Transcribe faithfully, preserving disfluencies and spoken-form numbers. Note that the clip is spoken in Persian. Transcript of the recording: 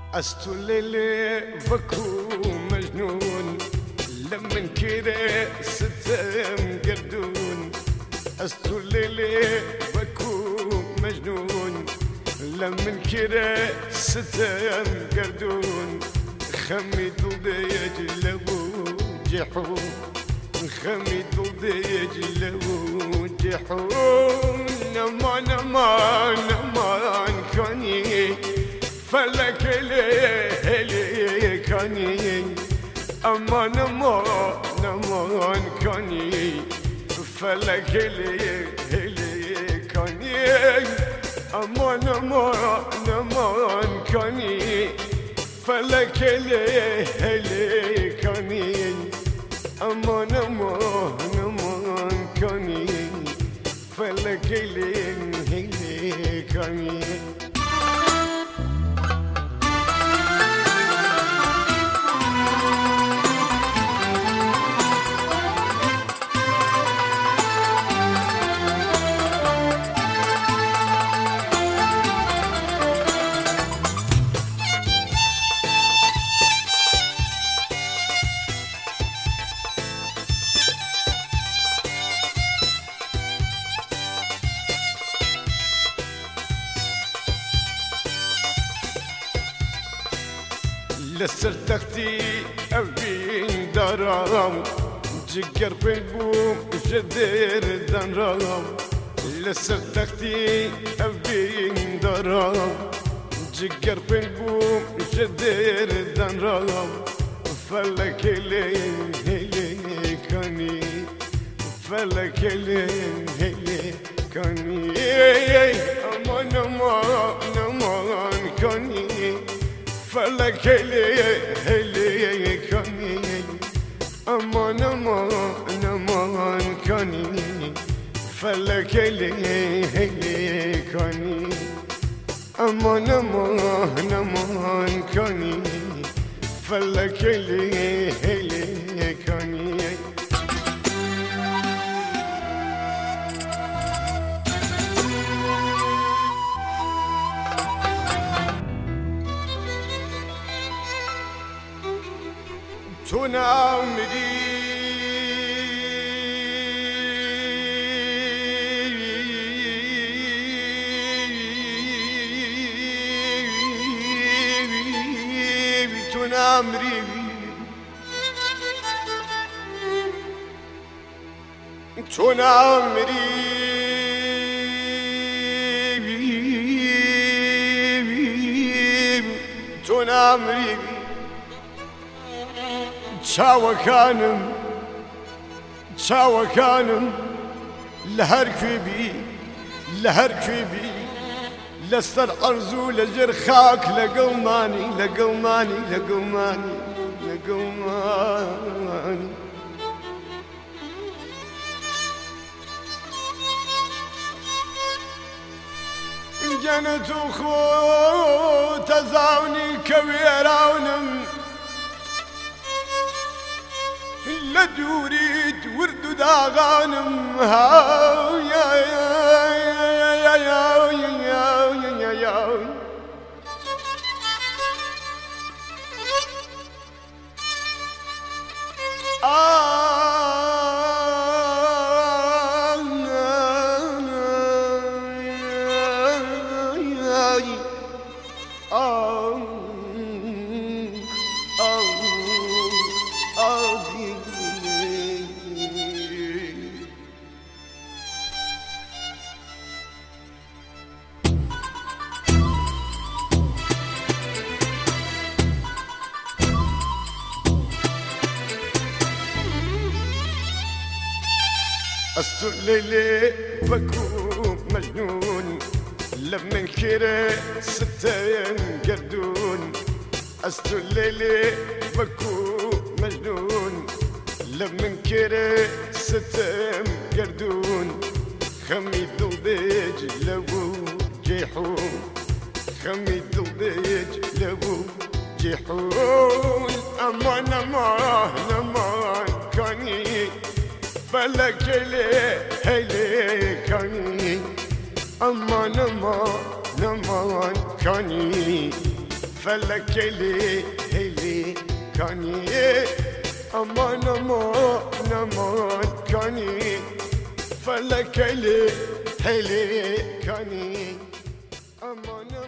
أستو الليلة بكو مجنون لمن كده ستم قردون. أستو الليلة بكو مجنون لمن كده ستم قردون. خمي ضلبي يجلبو جحون خمي ضلبي يجلبو جحون. نما نما نما كاني فلك لي كاني أما نما نما كاني فلك لي كاني أما نما نما كاني فلك لي كاني أما نما نما كاني فلك لي كاني. لسر تختي أبين درام جگر بلبوم جدير دنرام. لسر تختي أبين درام جگر بلبوم جدير دنرام. فلك لي هلي كاني فلك لي هلي كاني أما نما نما كاني فلك لي كاني أما نما نما كاني فلك لي كاني أما نما نما كاني فلك لي كاني. تنامري تنامري تنامري تنامري چاوە کانم چاوە کانم لە هەر کوێبی لە هەر کوێبی لەسەر ئەرزوو لەژێر خاک لەگەڵمانی لەگەڵمانی لەگەڵمانی لەگەڵمانی. گەنە تو خۆ تەزاونی کە وێراونم لدوريت ورد داغانم هاو يا يا يا يا يا يا يا أستو الليلة بكو مجنون لمن كده ستين قردون. أستو الليلة بكو مجنون لمن كده ستين قردون. خمي ضلبيج لبو جيحون خمي ضلبيج لبو جيحون. أما نما نما كاني فلك لي كاني أما نما نما كاني فلك لي هيلي كاني امان امان امان كاني فلك لي هيلي كاني امان